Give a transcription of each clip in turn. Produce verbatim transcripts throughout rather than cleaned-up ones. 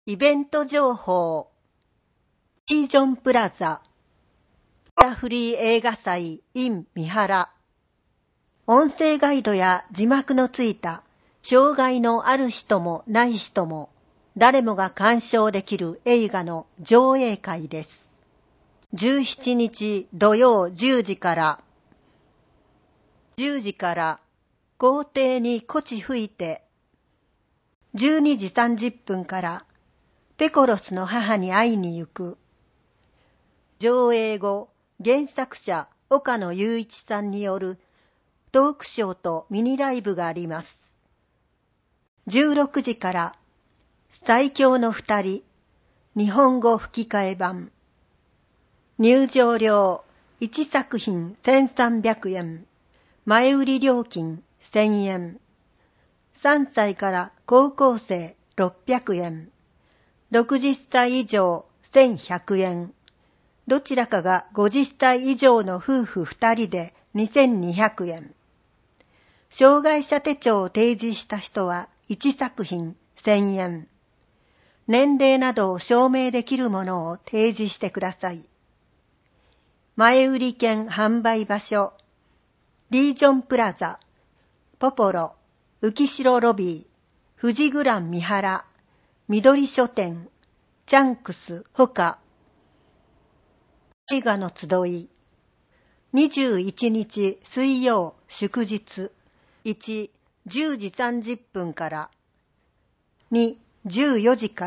イベント情報。リージョンプラザ。フリー映画祭 in 三原。音声ガイドや字幕のついた障害のある人もない人も誰もが鑑賞できる映画の上映会です。じゅうしちにち土曜じゅうじからじゅうじから校庭にこち吹いてじゅうにじさんじゅっぷんからペコロスの母に会いに行く。上映後、原作者岡野雄一さんによるトークショーとミニライブがあります。じゅうろくじから最強の二人日本語吹き替え版。入場料いちさくひんせんさんびゃくえん。前売り料金せんえん。さんさいから高校生ろっぴゃくえん。ろくじゅっさい以上せんひゃくえん。どちらかがごじゅっさい以上の夫婦ふたりでにせんにひゃくえん。障害者手帳を提示した人はいちさくひんせんえん。年齢などを証明できるものを提示してください。前売り券販売場所、リージョンプラザ、ポポロ、浮城ロビー、富士グラン三原、緑書店、チャンクスほか。映画の集い。にじゅういちにち水曜祝日。いち、じゅうじさんじゅっぷんから。に、じゅうよじから。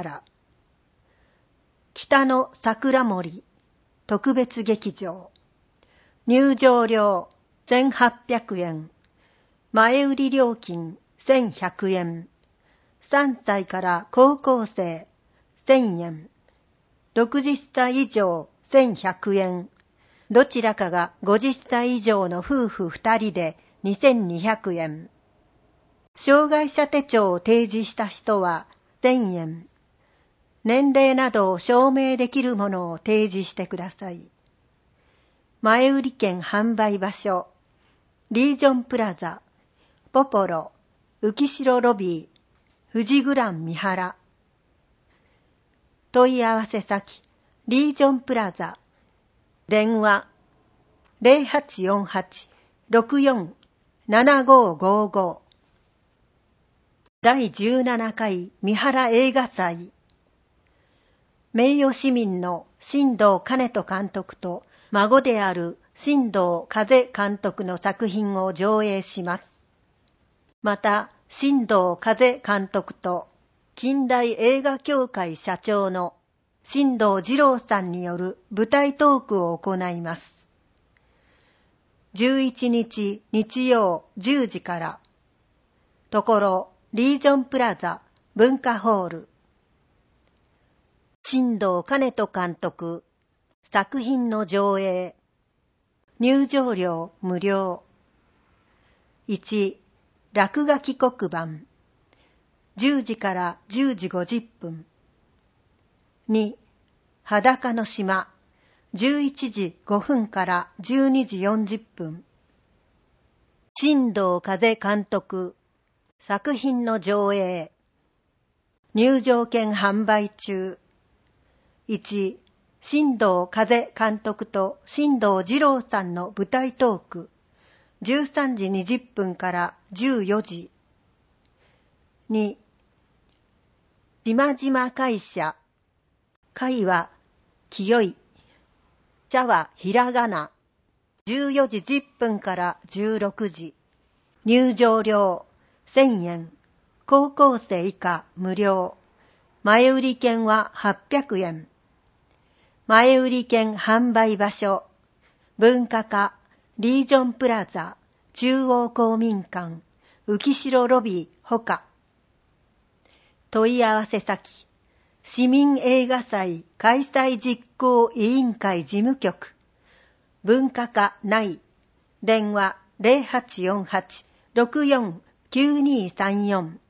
北の桜森特別劇場。入場料せんはっぴゃくえん。前売り料金せんひゃくえん。さんさいから高校生せんえん。ろくじゅっさい以上せんひゃくえん。どちらかがごじゅっさい以上の夫婦ふたりでにせんにひゃくえん。障害者手帳を提示した人はせんえん。年齢などを証明できるものを提示してください。前売り券販売場所、リージョンプラザ、ポポロ、浮城ロビー、富士グラン三原。問い合わせ先、リージョンプラザ。電話 ゼロはちよんはち ろくよん ななごごご。だいじゅうななかい三原映画祭。名誉市民の新藤兼人監督と孫である新藤風監督の作品を上映します。また、新藤風監督と近代映画協会社長の新藤二郎さんによる舞台トークを行います。じゅういちにち日曜じゅうじから。ところリージョンプラザ文化ホール。新藤兼人監督作品の上映。入場料無料。いち、落書き黒板。じゅうじからじゅうじごじゅっぷん。に、裸の島。じゅういちじごふんからじゅうにじよんじゅっぷん。新藤風監督作品の上映。入場券販売中。いち、新藤風監督と新藤二郎さんの舞台トーク。じゅうさんじにじゅっぷんからじゅうよじ。に、島々会社。会は清い。社はひらがな。じゅうよじじゅっぷんからじゅうろくじ。入場料せんえん。高校生以下無料。前売り券ははっぴゃくえん。前売り券販売場所。文化課リージョンプラザ中央公民館浮城ロビーほか。問い合わせ先、市民映画祭開催実行委員会事務局。文化課内。電話 ゼロはちよんはち ろくよん きゅうにさんよん。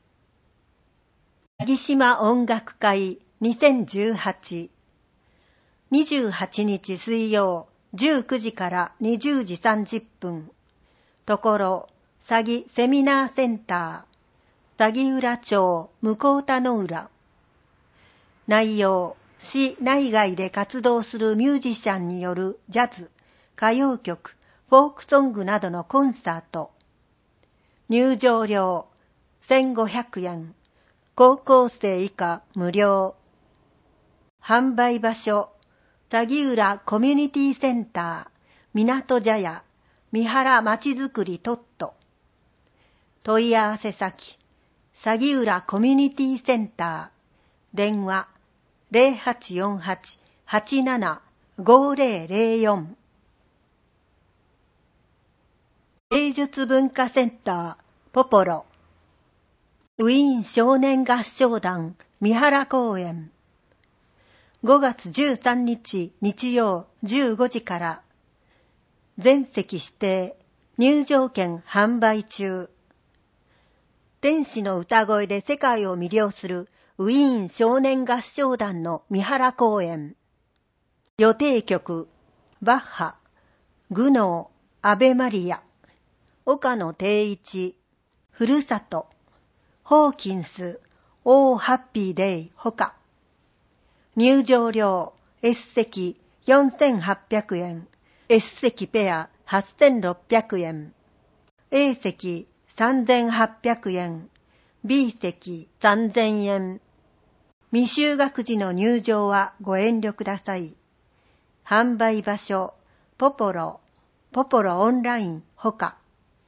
八木島音楽会にせんじゅうはち。にじゅうはちにち水曜じゅうくじからにじゅうじさんじゅっぷん。ところ、佐木セミナーセンター。佐木浦町向田の浦。 内容、市内外で活動するミュージシャンによるジャズ、歌謡曲、フォークソングなどのコンサート。入場料せんごひゃくえん。高校生以下無料。販売場所、鷺浦コミュニティセンター、港茶屋、三原まちづくりトット。問い合わせ先、鷺浦コミュニティセンター、電話ゼロはちよんはち はちなな ごゼロゼロよん。芸術文化センターポポロ、ウィーン少年合唱団三原公演。ごがつじゅうさんにち日曜じゅうごじから。全席指定、入場券販売中。天使の歌声で世界を魅了するウィーン少年合唱団の三原公演。予定曲、バッハ、グノー、アベマリア、岡野定一、ふるさと、ホーキンス、オーハッピーデイほか。入場料 S 席よんせんはっぴゃくえん、S 席ペアはっせんろっぴゃくえん、A 席さんぜんはっぴゃくえん、B 席さんぜんえん。未就学時の入場はご遠慮ください。販売場所、ポポロ、ポポロオンラインほか。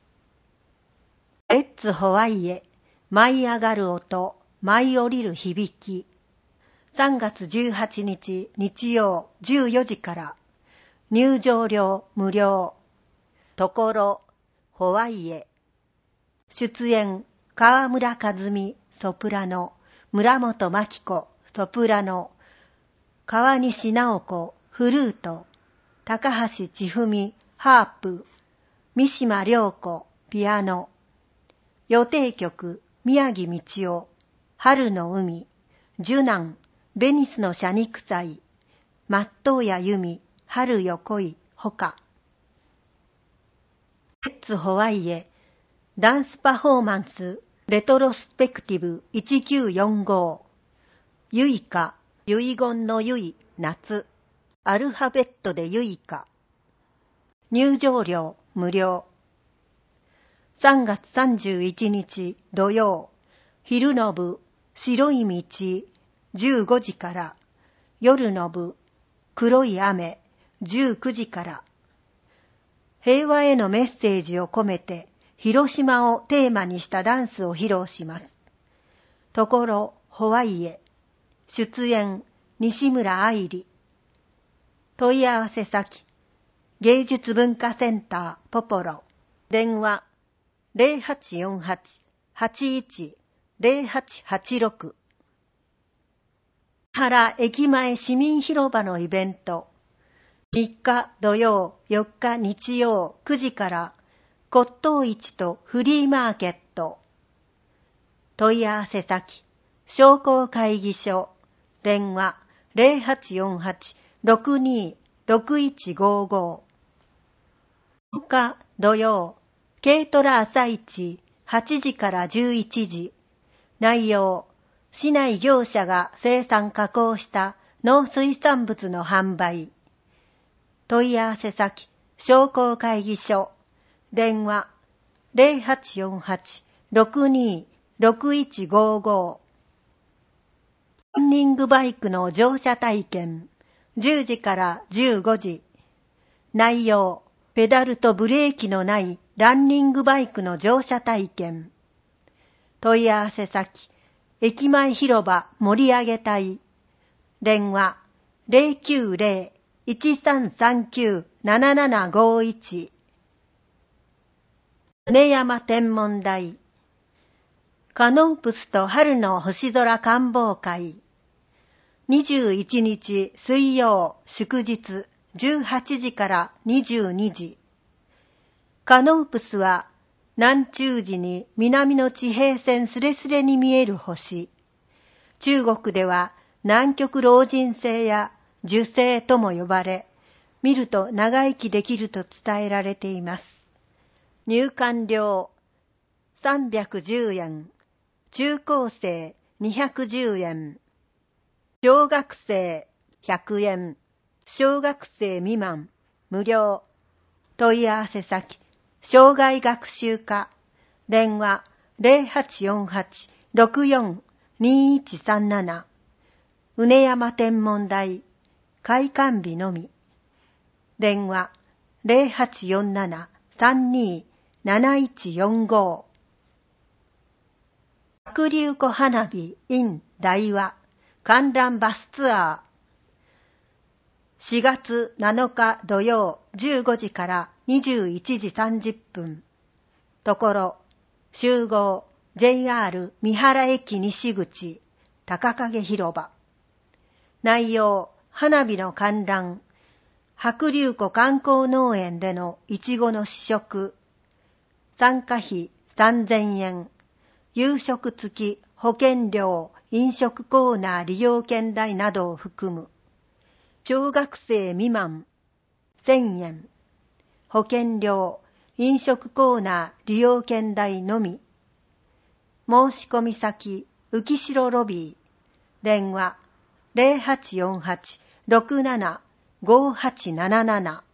レッツホワイへ、舞い上がる音、舞い降りる響き。さんがつじゅうはちにち日曜じゅうよじから。入場料無料。ところ、ホワイへ。出演、川村和美、ソプラノ、村本真紀子、ソプラノ、川西直子、フルート、高橋千文、ハープ、三島良子、ピアノ。予定曲、宮城道夫、春の海、受難、ベニスの謝肉祭、松任谷由実、春よ来い、ほか。レッツホワイへ、ダンスパフォーマンス、レトロスペクティブせんきゅうひゃくよんじゅうご。ユイカ、遺言のユイ、夏。アルファベットでユイカ。入場料無料。さんがつさんじゅういちにち土曜、昼の部、白い道、じゅうごじから。夜の部、黒い雨、じゅうくじから。平和へのメッセージを込めて、広島をテーマにしたダンスを披露します。ところ、ホワイへ。出演、西村愛理。問い合わせ先、芸術文化センターポポロ。電話、ゼロはちよんはち はちいち ゼロはちはちろく。原駅前市民広場のイベント。みっか土曜、よっか日曜くじから骨董市とフリーマーケット。問い合わせ先、商工会議所。電話ゼロはちよんはち ろくにろくいちごご。よっか土曜、軽トラ朝市はちじからじゅういちじ。内容、市内業者が生産加工した農水産物の販売。問い合わせ先、商工会議所。電話ゼロはちよんはち ろくにろくいちごご。ランニングバイクの乗車体験。じゅうじからじゅうごじ。内容、ペダルとブレーキのないランニングバイクの乗車体験。問い合わせ先、駅前広場盛り上げ隊。電話ゼロきゅうゼロ いちさんさんきゅう ななななごいち。米山天文台。カノープスと春の星空観望会。にじゅういちにち水曜祝日じゅうはちじからにじゅうにじ。カノープスは南中時に南の地平線すれすれに見える星。中国では南極老人星や寿星とも呼ばれ、見ると長生きできると伝えられています。入館料さんびゃくじゅうえん、中高生にひゃくじゅうえん。 小学生ひゃくえん、小学生未満無料。問い合わせ先、障害学習課、電話 ゼロはちよんはち ろくよん にいちさんなな、畝山天文台、開館日のみ。電話 ゼロはちよんなな さんにー なないちよんご。白龍湖花火 in 大和観覧バスツアー。しがつなのか土曜じゅうごじからにじゅういちじさんじゅっぷん。ところ、集合 ジェイアール 三原駅西口、高影広場。内容、花火の観覧、白龍湖観光農園でのいちごの試食。参加費さんぜんえん。夕食付き保険料、飲食コーナー利用券代などを含む。小学生未満せんえん。保険料、飲食コーナー利用券代のみ。申し込み先、浮城ロビー。電話 ゼロはちよんはち ろくなな ごはちなななな。